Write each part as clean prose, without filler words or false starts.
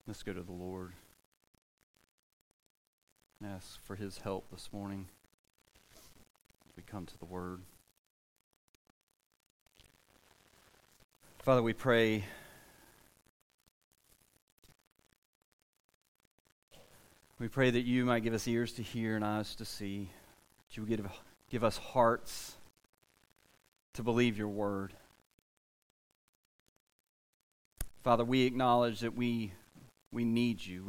Let's go to the Lord and ask for His help this morning as we come to the Word. Father, we pray that you might give us ears to hear and eyes to see, that you would give us hearts to believe your word. Father, we acknowledge that we need you.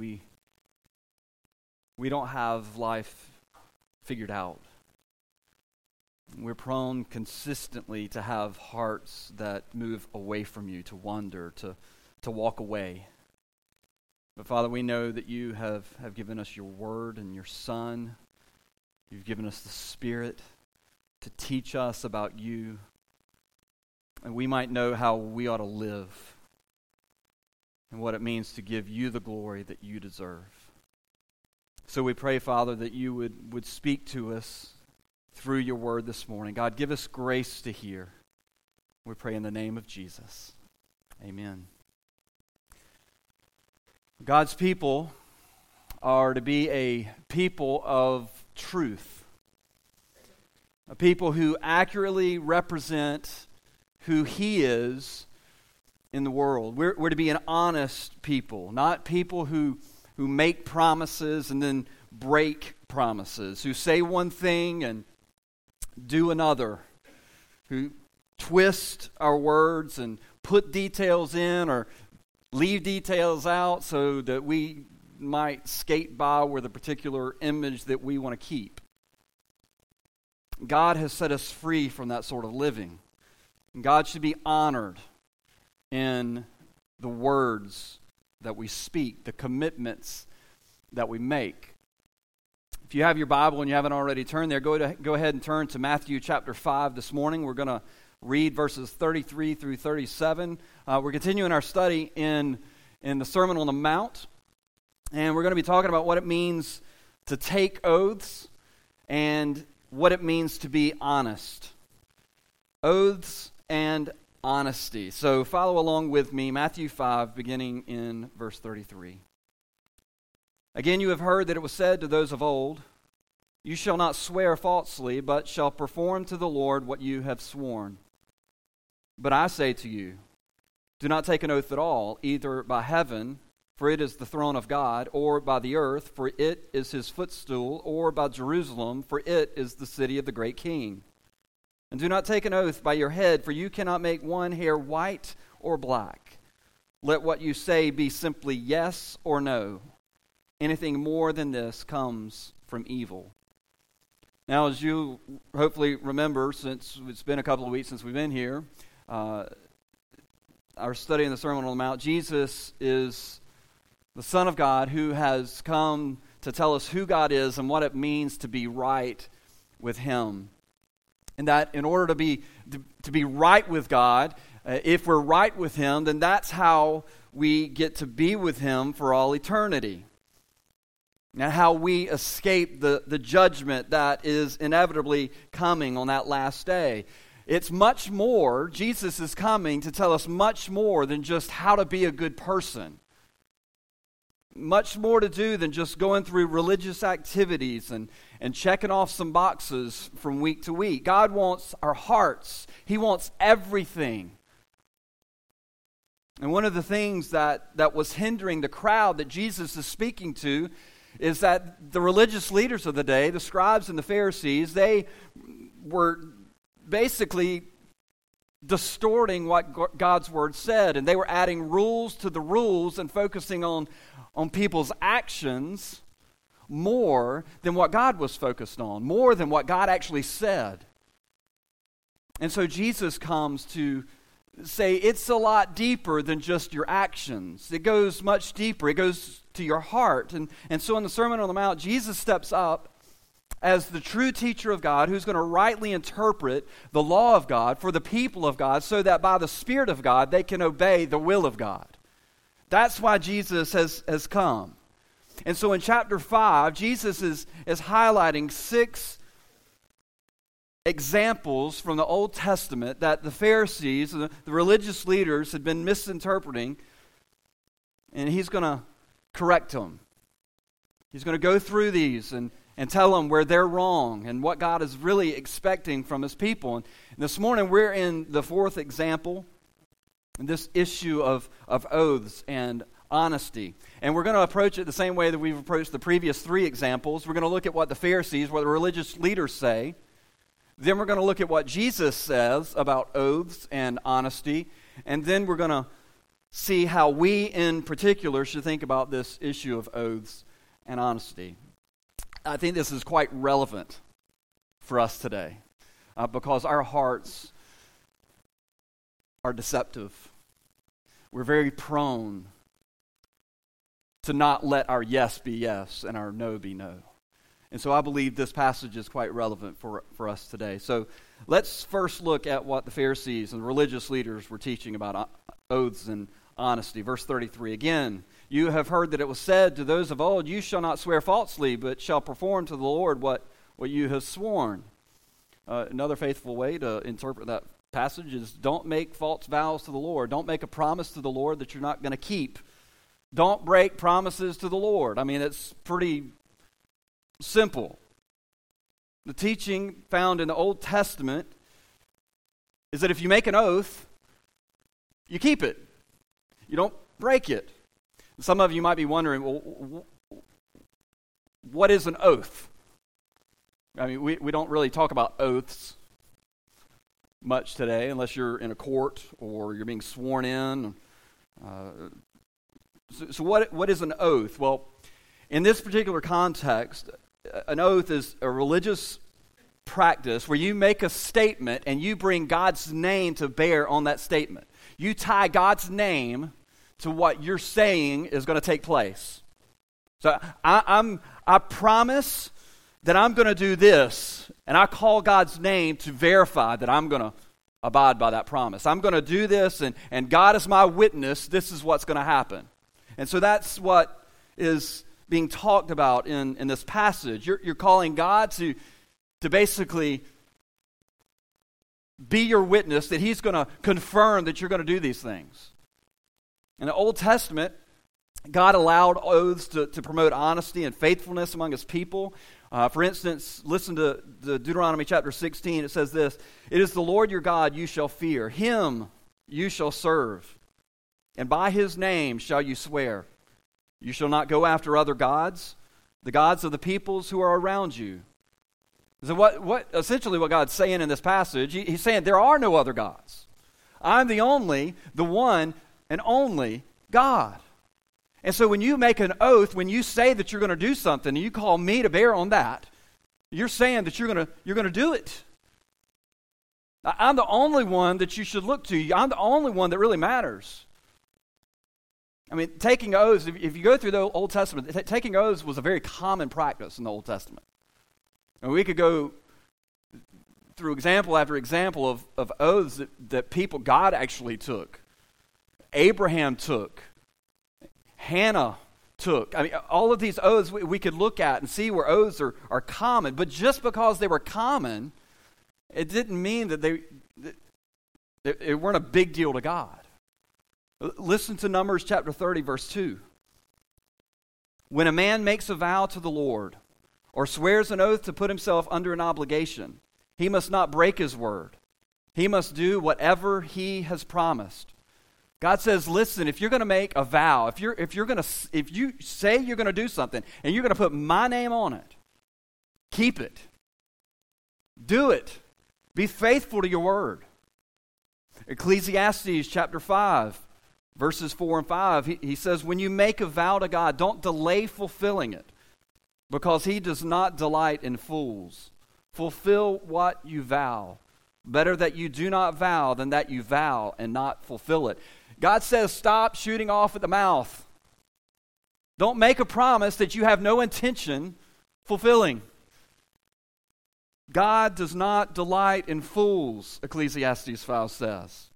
We don't have life figured out. We're prone consistently to have hearts that move away from you, to wander, to walk away. But Father, we know that you have given us your word and your Son. You've given us the Spirit to teach us about you, and we might know how we ought to live and what it means to give you the glory that you deserve. So we pray, Father, that you would speak to us through your word this morning. God, give us grace to hear. We pray in the name of Jesus. Amen. God's people are to be a people of truth, a people who accurately represent who He is in the world. We're to be an honest people, not people who make promises and then break promises, who say one thing and do another, who twist our words and put details in or leave details out so that we might skate by with a particular image that we want to keep. God has set us free from that sort of living. God should be honored in the words that we speak, the commitments that we make. If you have your Bible and you haven't already turned there, go ahead and turn to Matthew chapter 5 this morning. We're going to read verses 33 through 37. We're continuing our study in the Sermon on the Mount, and we're going to be talking about what it means to take oaths and what it means to be honest. Oaths and honesty. So follow along with me, Matthew 5, beginning in verse 33. Again, you have heard that it was said to those of old, "You shall not swear falsely, but shall perform to the Lord what you have sworn." But I say to you, do not take an oath at all, either by heaven, for it is the throne of God, or by the earth, for it is His footstool, or by Jerusalem, for it is the city of the great King. And do not take an oath by your head, for you cannot make one hair white or black. Let what you say be simply yes or no. Anything more than this comes from evil. Now, as you hopefully remember, since it's been a couple of weeks since we've been here, our study in the Sermon on the Mount, Jesus is the Son of God who has come to tell us who God is and what it means to be right with Him. And that in order to be right with God, if we're right with Him, then that's how we get to be with Him for all eternity. And how we escape the judgment that is inevitably coming on that last day. It's much more, Jesus is coming to tell us much more than just how to be a good person. Much more to do than just going through religious activities and checking off some boxes from week to week. God wants our hearts. He wants everything. And one of the things that was hindering the crowd that Jesus is speaking to is that the religious leaders of the day, the scribes and the Pharisees, they were basically distorting what God's word said, and they were adding rules to the rules and focusing on people's actions more than what God was focused on, more than what God actually said. And so Jesus comes to say it's a lot deeper than just your actions. It goes much deeper. It goes to your heart. And so in the Sermon on the Mount, Jesus steps up as the true teacher of God who's going to rightly interpret the law of God for the people of God so that by the Spirit of God they can obey the will of God. That's why Jesus has come. And so in chapter 5, Jesus is highlighting 6 examples from the Old Testament that the Pharisees, the religious leaders, had been misinterpreting. And he's going to correct them. He's going to go through these and tell them where they're wrong and what God is really expecting from his people. And this morning we're in the fourth example, in this issue of oaths and honesty. And we're going to approach it the same way that we've approached the previous three examples. We're going to look at what the Pharisees, what the religious leaders say. Then we're going to look at what Jesus says about oaths and honesty. And then we're going to see how we in particular should think about this issue of oaths and honesty. I think this is quite relevant for us today because our hearts are deceptive. We're very prone to not let our yes be yes and our no be no. And so I believe this passage is quite relevant for us today. So let's first look at what the Pharisees and the religious leaders were teaching about oaths and honesty. Verse 33, again, you have heard that it was said to those of old, you shall not swear falsely, but shall perform to the Lord what you have sworn. Another faithful way to interpret that passage is don't make false vows to the Lord. Don't make a promise to the Lord that you're not going to keep. Don't break promises to the Lord. I mean, it's pretty simple. The teaching found in the Old Testament is that if you make an oath, you keep it. You don't break it. Some of you might be wondering, well, what is an oath? I mean, we don't really talk about oaths much today unless you're in a court or you're being sworn in. So what is an oath? Well, in this particular context, an oath is a religious practice where you make a statement and you bring God's name to bear on that statement. You tie God's name to what you're saying is going to take place. So I promise that I'm going to do this, and I call God's name to verify that I'm going to abide by that promise. I'm going to do this, and God is my witness. This is what's going to happen. And so that's what is being talked about in this passage. You're calling God to basically be your witness, that he's going to confirm that you're going to do these things. In the Old Testament, God allowed oaths to promote honesty and faithfulness among his people. For instance, listen to Deuteronomy chapter 16. It says this, it is the Lord your God you shall fear. Him you shall serve. And by his name shall you swear. You shall not go after other gods, the gods of the peoples who are around you. So what essentially what God's saying in this passage, he's saying there are no other gods. I'm the one and only God. And so when you make an oath, when you say that you're going to do something, and you call me to bear on that, you're saying that you're going to do it. I'm the only one that you should look to. I'm the only one that really matters. I mean, taking oaths, if you go through the Old Testament, taking oaths was a very common practice in the Old Testament. And we could go through example after example of oaths that people, God actually took. Abraham took. Hannah took. I mean, all of these oaths we could look at and see where oaths are common. But just because they were common, it didn't mean that they weren't a big deal to God. Listen to Numbers chapter 30, verse 2. When a man makes a vow to the Lord or swears an oath to put himself under an obligation, he must not break his word. He must do whatever he has promised. God says, listen, if you're going to make a vow, if you say you're going to do something and you're going to put my name on it, keep it. Do it. Be faithful to your word. Ecclesiastes chapter 5, verses 4 and 5, he says, when you make a vow to God, don't delay fulfilling it, because he does not delight in fools. Fulfill what you vow. Better that you do not vow than that you vow and not fulfill it. God says stop shooting off at the mouth. Don't make a promise that you have no intention fulfilling. God does not delight in fools, Ecclesiastes 5 says.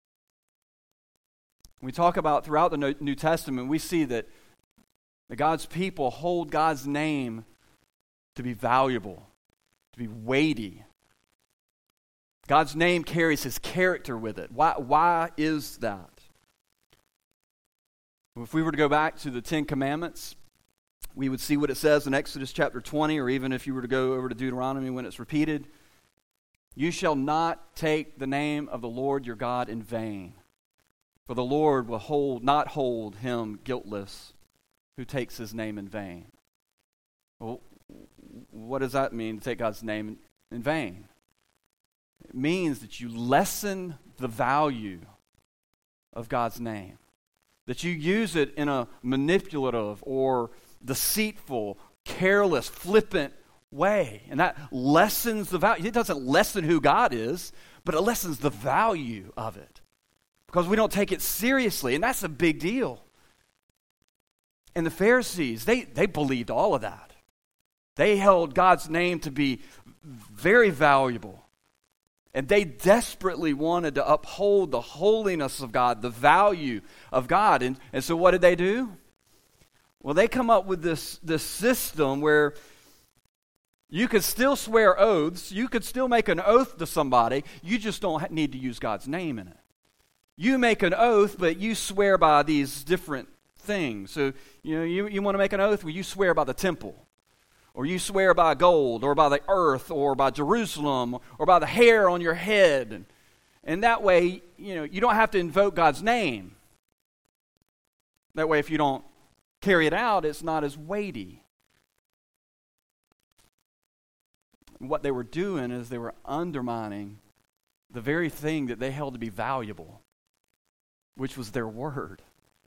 When we talk about throughout the New Testament, we see that God's people hold God's name to be valuable, to be weighty. God's name carries his character with it. Why is that? If we were to go back to the Ten Commandments, we would see what it says in Exodus chapter 20, or even if you were to go over to Deuteronomy when it's repeated. You shall not take the name of the Lord your God in vain, for the Lord will not hold him guiltless who takes his name in vain. Well, what does that mean, to take God's name in vain? It means that you lessen the value of God's name, that you use it in a manipulative or deceitful, careless, flippant way. And that lessens the value. It doesn't lessen who God is, but it lessens the value of it because we don't take it seriously, and that's a big deal. And the Pharisees, they believed all of that. They held God's name to be very valuable. And they desperately wanted to uphold the holiness of God, the value of God. And so what did they do? Well, they come up with this system where you could still swear oaths, you could still make an oath to somebody, you just don't need to use God's name in it. You make an oath, but you swear by these different things. So, you want to make an oath? Well, you swear by the temple. Or you swear by gold, or by the earth, or by Jerusalem, or by the hair on your head. And that way, you don't have to invoke God's name. That way, if you don't carry it out, it's not as weighty. What they were doing is they were undermining the very thing that they held to be valuable, which was their word.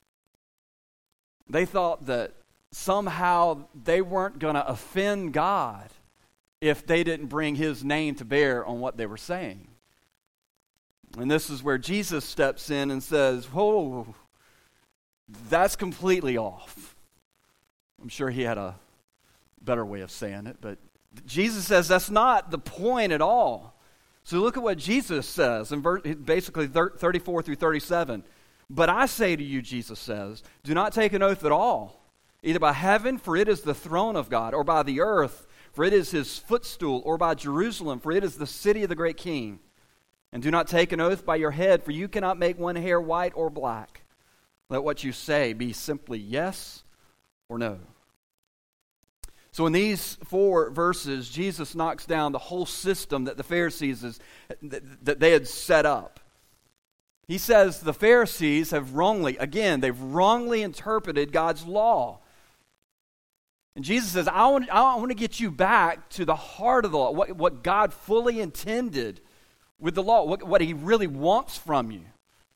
They thought that somehow they weren't going to offend God if they didn't bring his name to bear on what they were saying. And this is where Jesus steps in and says, whoa, that's completely off. I'm sure he had a better way of saying it, but Jesus says that's not the point at all. So look at what Jesus says in basically 34 through 37. But I say to you, Jesus says, do not take an oath at all, either by heaven, for it is the throne of God, or by the earth, for it is his footstool, or by Jerusalem, for it is the city of the great king. And do not take an oath by your head, for you cannot make one hair white or black. Let what you say be simply yes or no. So in these 4 verses, Jesus knocks down the whole system that the Pharisees that they had set up. He says the Pharisees have they've wrongly interpreted God's law. And Jesus says, I want to get you back to the heart of the law, what God fully intended with the law, what he really wants from you.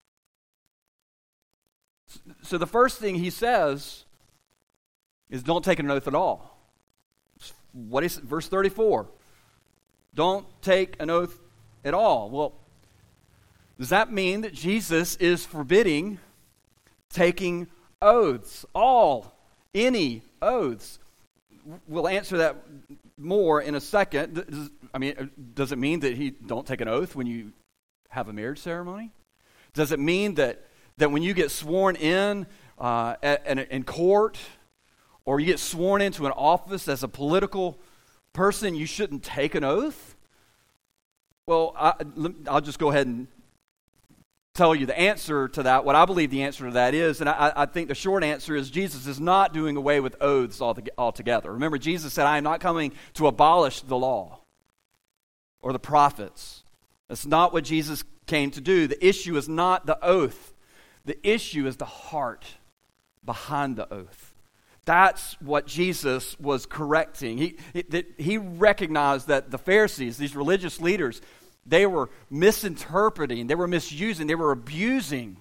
So the first thing he says is don't take an oath at all. What is it? Verse 34. Don't take an oath at all. Well, does that mean that Jesus is forbidding taking oaths? Any oaths? We'll answer that more in a second. Does it mean that he don't take an oath when you have a marriage ceremony? Does it mean that when you get sworn in court, or you get sworn into an office as a political person, you shouldn't take an oath? Well, I'll just go ahead and tell you the answer to that, what I believe the answer to that is, and I think the short answer is Jesus is not doing away with oaths altogether. Remember, Jesus said, I am not coming to abolish the law or the prophets. That's not what Jesus came to do. The issue is not the oath. The issue is the heart behind the oath. That's what Jesus was correcting. He recognized that the Pharisees, these religious leaders, they were misinterpreting, they were misusing, they were abusing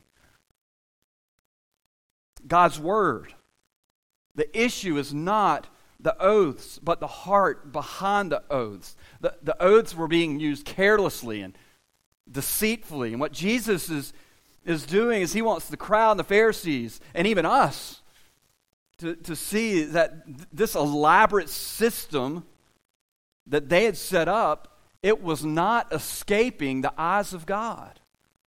God's word. The issue is not the oaths, but the heart behind the oaths. The oaths were being used carelessly and deceitfully. And what Jesus is doing is he wants the crowd and the Pharisees, and even us, to see that this elaborate system that they had set up, it was not escaping the eyes of God.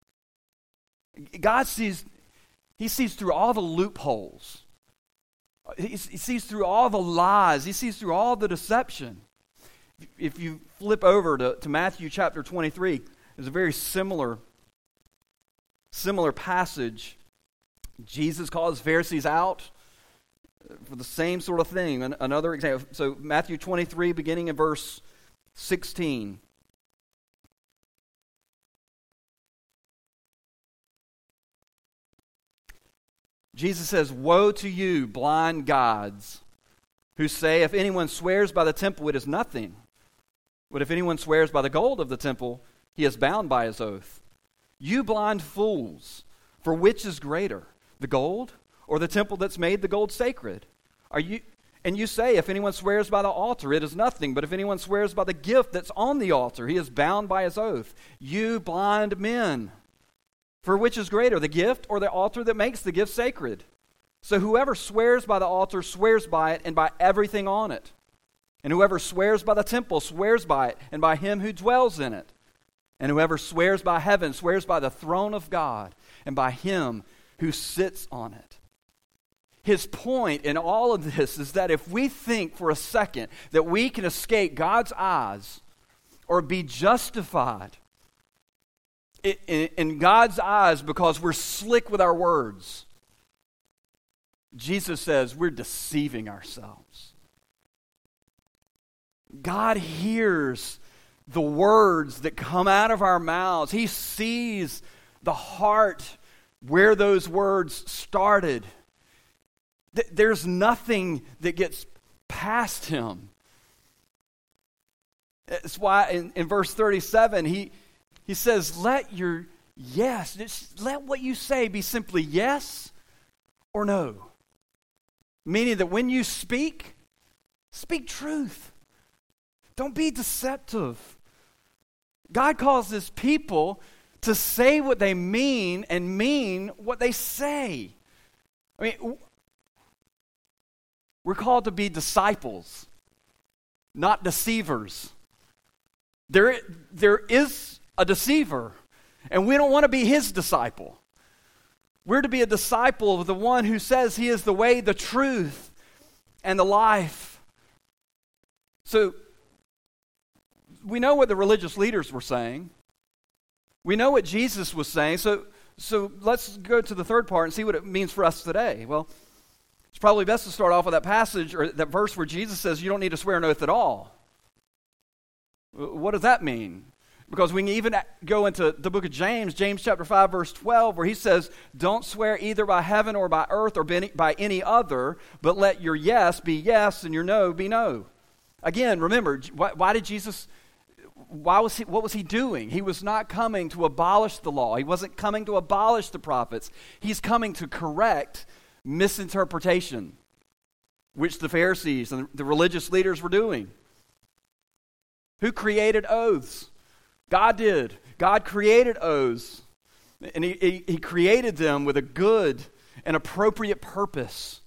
God sees through all the loopholes. He sees through all the lies. He sees through all the deception. If you flip over to Matthew chapter 23, there's a very similar passage Jesus calls Pharisees out for the same sort of thing. Another example. So Matthew 23, beginning in verse 16. Jesus says, "Woe to you, blind guides, who say, if anyone swears by the temple, it is nothing. But if anyone swears by the gold of the temple, he is bound by his oath. You blind fools, for which is greater, the gold or the temple that's made the gold sacred? And you say, if anyone swears by the altar, it is nothing. But if anyone swears by the gift that's on the altar, he is bound by his oath. You blind men, for which is greater, the gift or the altar that makes the gift sacred? So whoever swears by the altar swears by it and by everything on it. And whoever swears by the temple swears by it and by him who dwells in it. And whoever swears by heaven swears by the throne of God and by him who sits on it." His point in all of this is that if we think for a second that we can escape God's eyes or be justified in God's eyes because we're slick with our words, Jesus says we're deceiving ourselves. God hears the words that come out of our mouths. He sees the heart where those words started. There's nothing that gets past him. That's why in verse 37, he says, let what you say be simply yes or no. Meaning that when you speak truth. Don't be deceptive. God calls his people to say what they mean and mean what they say. I mean, we're called to be disciples, not deceivers. There is a deceiver, and we don't want to be his disciple. We're to be a disciple of the one who says he is the way, the truth, and the life. So, we know what the religious leaders were saying. We know what Jesus was saying. So let's go to the third part and see what it means for us today. Well, it's probably best to start off with that passage or that verse where Jesus says you don't need to swear an oath at all. What does that mean? Because we can even go into the book of James chapter 5, verse 12, where he says, don't swear either by heaven or by earth or by any other, but let your yes be yes and your no be no. Again, remember, why did Jesus... what was he doing? He was not coming to abolish the law. He wasn't coming to abolish the prophets. He's coming to correct misinterpretation, which the Pharisees and the religious leaders were doing. Who created oaths? God did. God created oaths. And he created them with a good and appropriate purpose.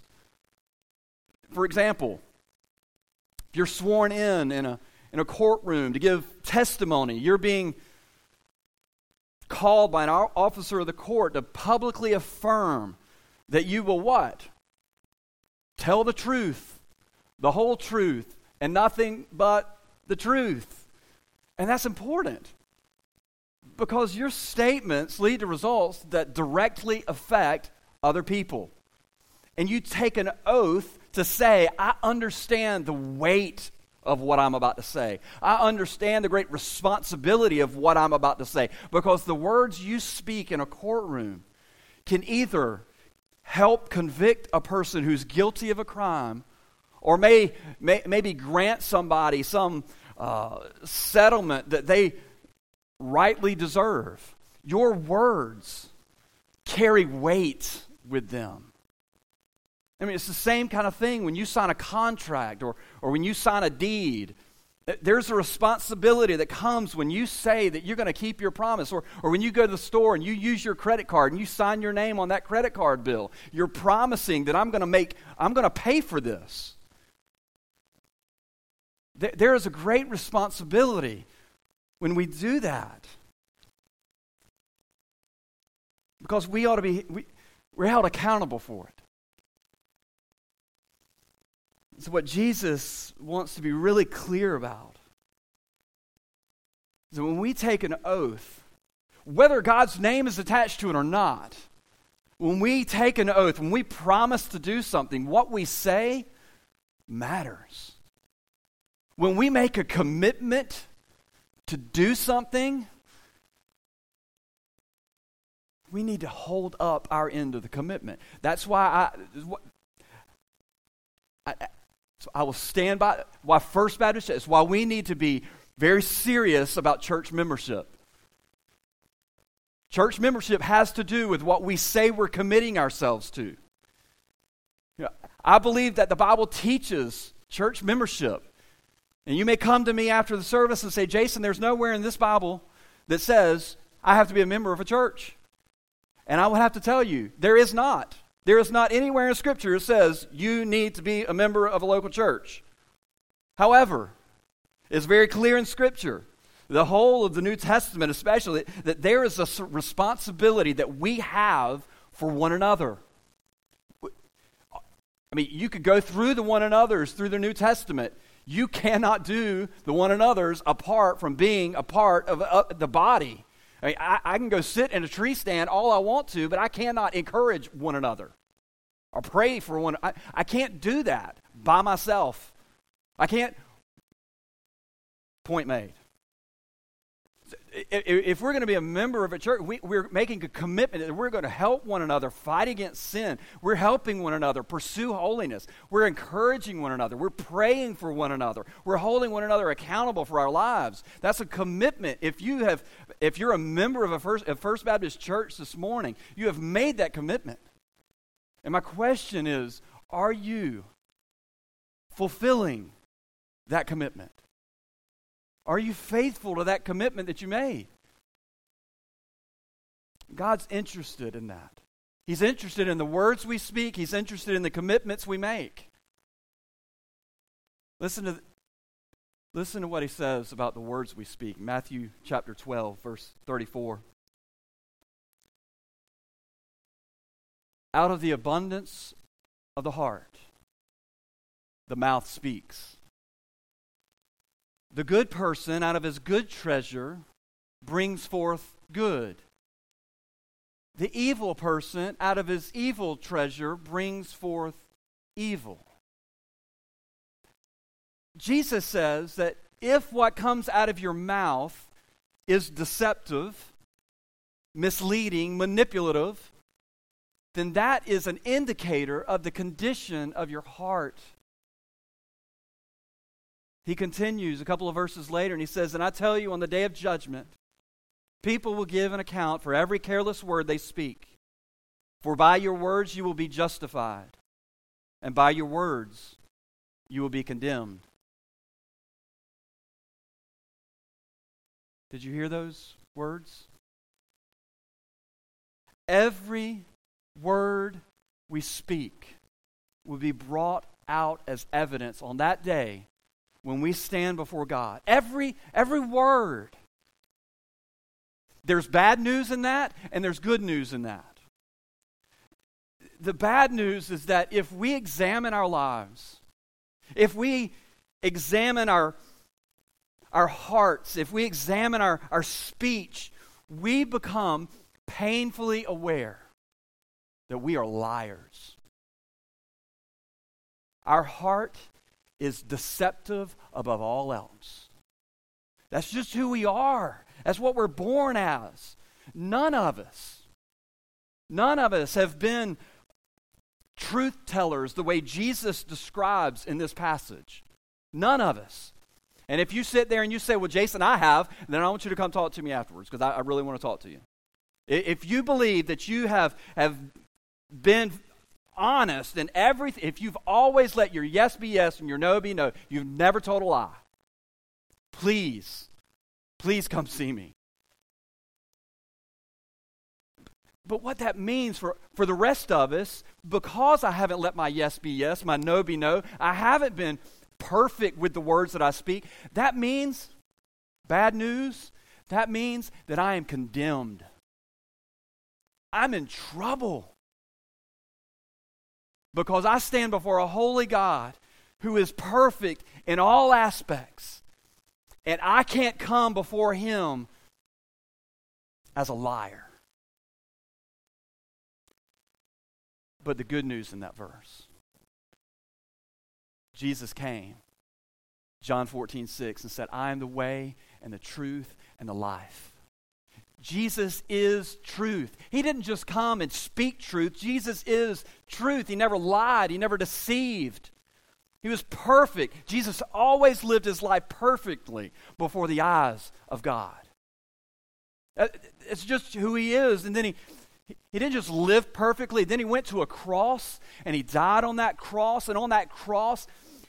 For example, if you're sworn in a courtroom to give testimony, you're being called by an officer of the court to publicly affirm that you will what? Tell the truth, the whole truth, and nothing but the truth. And that's important because your statements lead to results that directly affect other people. And you take an oath to say, I understand the weight of what I'm about to say. I understand the great responsibility of what I'm about to say, because the words you speak in a courtroom can either help convict a person who's guilty of a crime or maybe grant somebody some settlement that they rightly deserve. Your words carry weight with them. I mean, it's the same kind of thing when you sign a contract or when you sign a deed. There's a responsibility that comes when you say that you're going to keep your promise, or when you go to the store and you use your credit card and you sign your name on that credit card bill. You're promising that I'm going to pay for this. There is a great responsibility when we do that, because we're held accountable for it. So what Jesus wants to be really clear about is that when we take an oath, whether God's name is attached to it or not, When we take an oath, when we promise to do something, what we say matters. When we make a commitment to do something, we need to hold up our end of the commitment. That's why I will stand by why First Baptist is why we need to be very serious about church membership. Church membership has to do with what we say we're committing ourselves to. You know, I believe that the Bible teaches church membership. And you may come to me after the service and say, Jason, there's nowhere in this Bible that says I have to be a member of a church. And I would have to tell you, there is not. There is not anywhere in Scripture that says you need to be a member of a local church. However, it's very clear in Scripture, the whole of the New Testament especially, that there is a responsibility that we have for one another. I mean, you could go through the one another's through the New Testament. You cannot do the one another's apart from being a part of the body. I mean, I can go sit in a tree stand all I want to, but I cannot encourage one another or pray for one. I can't do that by myself. I can't. Point made. If we're going to be a member of a church, we're making a commitment that we're going to help one another fight against sin. We're helping one another pursue holiness. We're encouraging one another. We're praying for one another. We're holding one another accountable for our lives. That's a commitment. If you're a member of a First Baptist church this morning, you have made that commitment. And my question is, are you fulfilling that commitment? Are you faithful to that commitment that you made? God's interested in that. He's interested in the words we speak. He's interested in the commitments we make. Listen to what he says about the words we speak. Matthew chapter 12, verse 34. Out of the abundance of the heart, the mouth speaks. The good person out of his good treasure brings forth good. The evil person out of his evil treasure brings forth evil. Jesus says that if what comes out of your mouth is deceptive, misleading, manipulative, then that is an indicator of the condition of your heart. He continues a couple of verses later and he says, and I tell you, on the day of judgment, people will give an account for every careless word they speak. For by your words you will be justified, and by your words you will be condemned. Did you hear those words? Every word we speak will be brought out as evidence on that day when we stand before God. Every word. There's bad news in that, and there's good news in that. The bad news is that if we examine our lives, if we examine our hearts, if we examine our speech, we become painfully aware that we are liars. Our heart is deceptive above all else. That's just who we are. That's what we're born as. None of us have been truth tellers the way Jesus describes in this passage. None of us. And if you sit there and you say, well, Jason, I have, then I want you to come talk to me afterwards because I really want to talk to you. If you believe that you have been honest in everything, if you've always let your yes be yes and your no be no, you've never told a lie, please come see me. But what that means for the rest of us, because I haven't let my yes be yes, my no be no, I haven't been perfect with the words that I speak, that means, bad news, that means that I am condemned. I'm in trouble. Because I stand before a holy God who is perfect in all aspects. And I can't come before Him as a liar. But the good news in that verse, Jesus came, John 14:6, and said, I am the way and the truth and the life. Jesus is truth. He didn't just come and speak truth. Jesus is truth. He never lied. He never deceived. He was perfect. Jesus always lived his life perfectly before the eyes of God. It's just who he is. And then he didn't just live perfectly. Then he went to a cross and he died on that cross. And on that cross,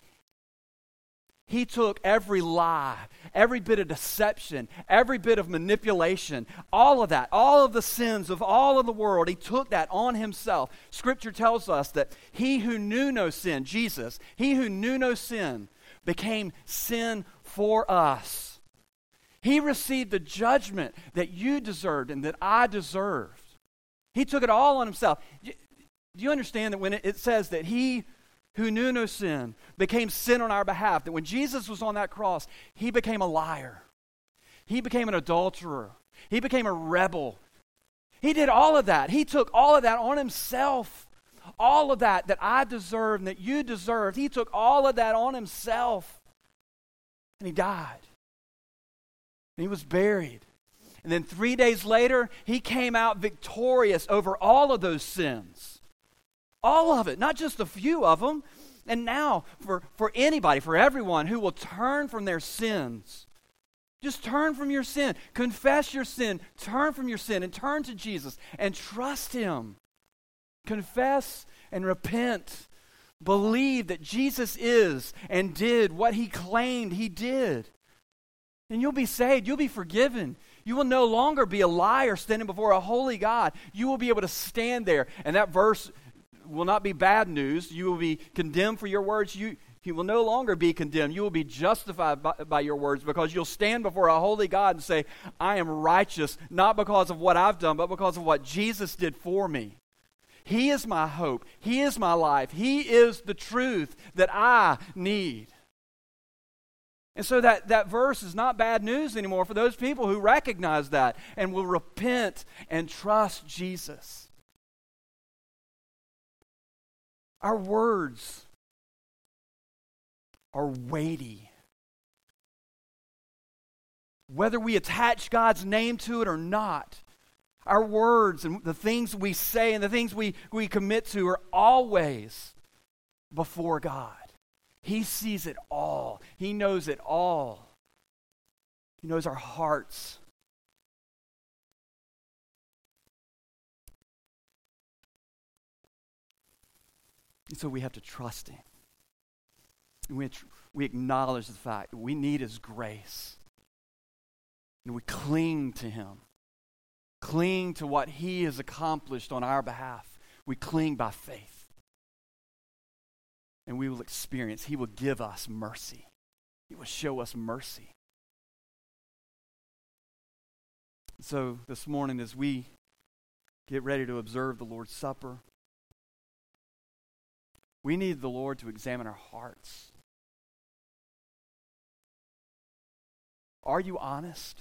he took every lie, every bit of deception, every bit of manipulation, all of that, all of the sins of all of the world. He took that on himself. Scripture tells us that he who knew no sin, Jesus, he who knew no sin, became sin for us. He received the judgment that you deserved and that I deserved. He took it all on himself. Do you understand that when it says that he who knew no sin became sin on our behalf, that when Jesus was on that cross, he became a liar. He became an adulterer. He became a rebel. He did all of that. He took all of that on himself. All of that I deserved and that you deserved. He took all of that on himself. And he died. And he was buried. And then 3 days later, he came out victorious over all of those sins. All of it, not just a few of them. And now, for anybody, for everyone who will turn from their sins, just turn from your sin, confess your sin, turn from your sin, and turn to Jesus and trust him. Confess and repent. Believe that Jesus is and did what he claimed he did. And you'll be saved. You'll be forgiven. You will no longer be a liar standing before a holy God. You will be able to stand there. And that verse will not be bad news. You will be condemned for your words. You will no longer be condemned. You will be justified by your words, because you'll stand before a holy God and say, I am righteous, not because of what I've done, but because of what Jesus did for me. He is my hope. He is my life. He is the truth that I need. And so that verse is not bad news anymore for those people who recognize that and will repent and trust Jesus. Our words are weighty. Whether we attach God's name to it or not, our words and the things we say and the things we commit to are always before God. He sees it all. He knows it all. He knows our hearts. And so we have to trust him. And we acknowledge the fact that we need his grace. And we cling to him. Cling to what he has accomplished on our behalf. We cling by faith. And we will experience, he will give us mercy. He will show us mercy. So this morning, as we get ready to observe the Lord's Supper, we need the Lord to examine our hearts. Are you honest?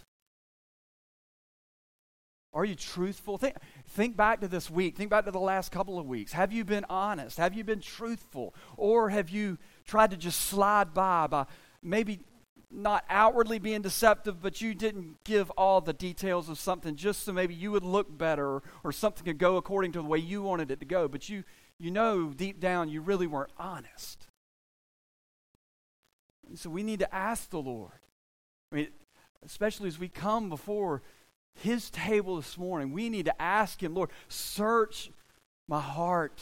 Are you truthful? Think back to this week. Think back to the last couple of weeks. Have you been honest? Have you been truthful? Or have you tried to just slide by maybe not outwardly being deceptive, but you didn't give all the details of something just so maybe you would look better, or something could go according to the way you wanted it to go, but you know deep down you really weren't honest. And so we need to ask the Lord. I mean, especially as we come before his table this morning, we need to ask him, Lord, search my heart.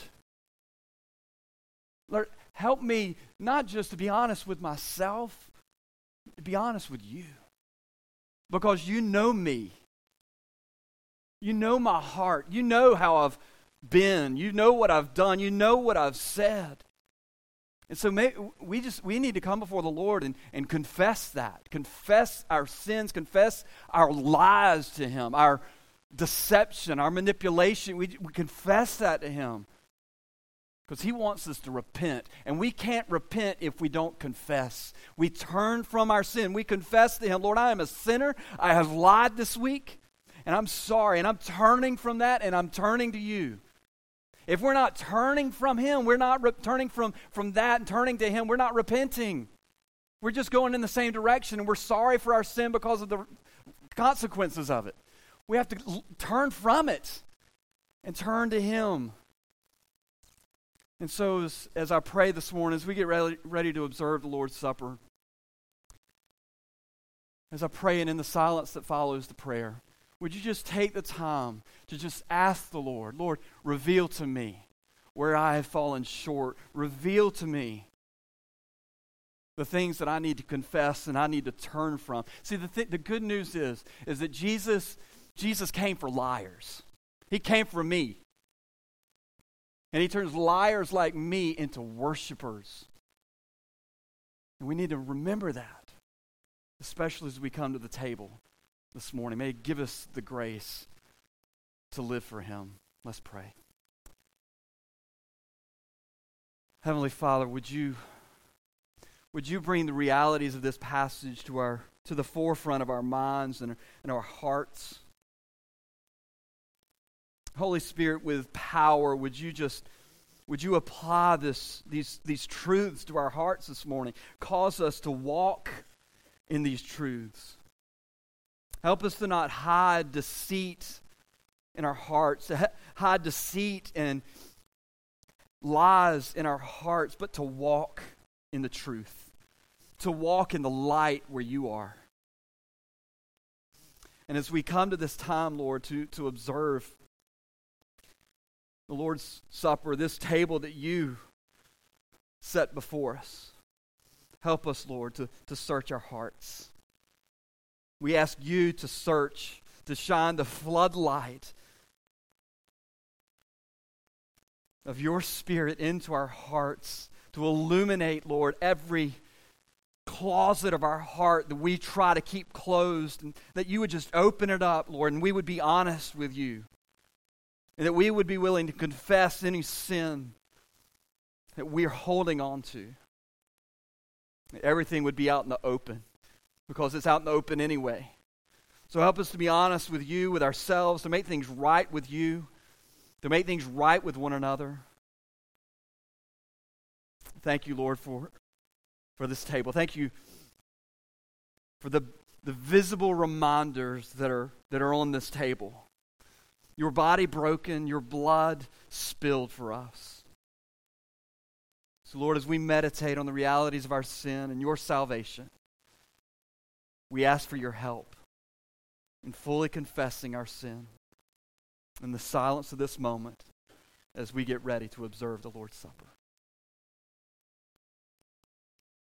Lord, help me not just to be honest with myself, but to be honest with you. Because you know me. You know my heart. You know how I've been. You know what I've done. You know what I've said. And so we need to come before the Lord and confess that. Confess our sins, confess our lies to him, our deception, our manipulation. We confess that to him. Because he wants us to repent. And we can't repent if we don't confess. We turn from our sin. We confess to him, Lord, I am a sinner. I have lied this week. And I'm sorry. And I'm turning from that, and I'm turning to you. If we're not turning from Him, we're not turning from that and turning to Him, we're not repenting. We're just going in the same direction, and we're sorry for our sin because of the consequences of it. We have to turn from it and turn to Him. And so as I pray this morning, as we get ready to observe the Lord's Supper, as I pray and in the silence that follows the prayer, would you just take the time to just ask the Lord, Lord, reveal to me where I have fallen short. Reveal to me the things that I need to confess and I need to turn from. See, the good news is that Jesus came for liars. He came for me. And He turns liars like me into worshipers. And we need to remember that, especially as we come to the table this morning. May He give us the grace to live for Him. Let's pray. Heavenly Father, would you bring the realities of this passage to the forefront of our minds and our hearts? Holy Spirit, with power, would you apply these truths to our hearts this morning? Cause us to walk in these truths. Help us to not hide deceit in our hearts, to hide deceit and lies in our hearts, but to walk in the truth, to walk in the light where you are. And as we come to this time, Lord, to observe the Lord's Supper, this table that you set before us, help us, Lord, to search our hearts. We ask you to search, to shine the floodlight of your Spirit into our hearts, to illuminate, Lord, every closet of our heart that we try to keep closed, and that you would just open it up, Lord, and we would be honest with you, and that we would be willing to confess any sin that we're holding on to. Everything would be out in the open, because it's out in the open anyway. So help us to be honest with you, with ourselves, to make things right with you, to make things right with one another. Thank you, Lord, for this table. Thank you for the visible reminders that are on this table. Your body broken, your blood spilled for us. So, Lord, as we meditate on the realities of our sin and your salvation, we ask for your help in fully confessing our sin in the silence of this moment as we get ready to observe the Lord's Supper.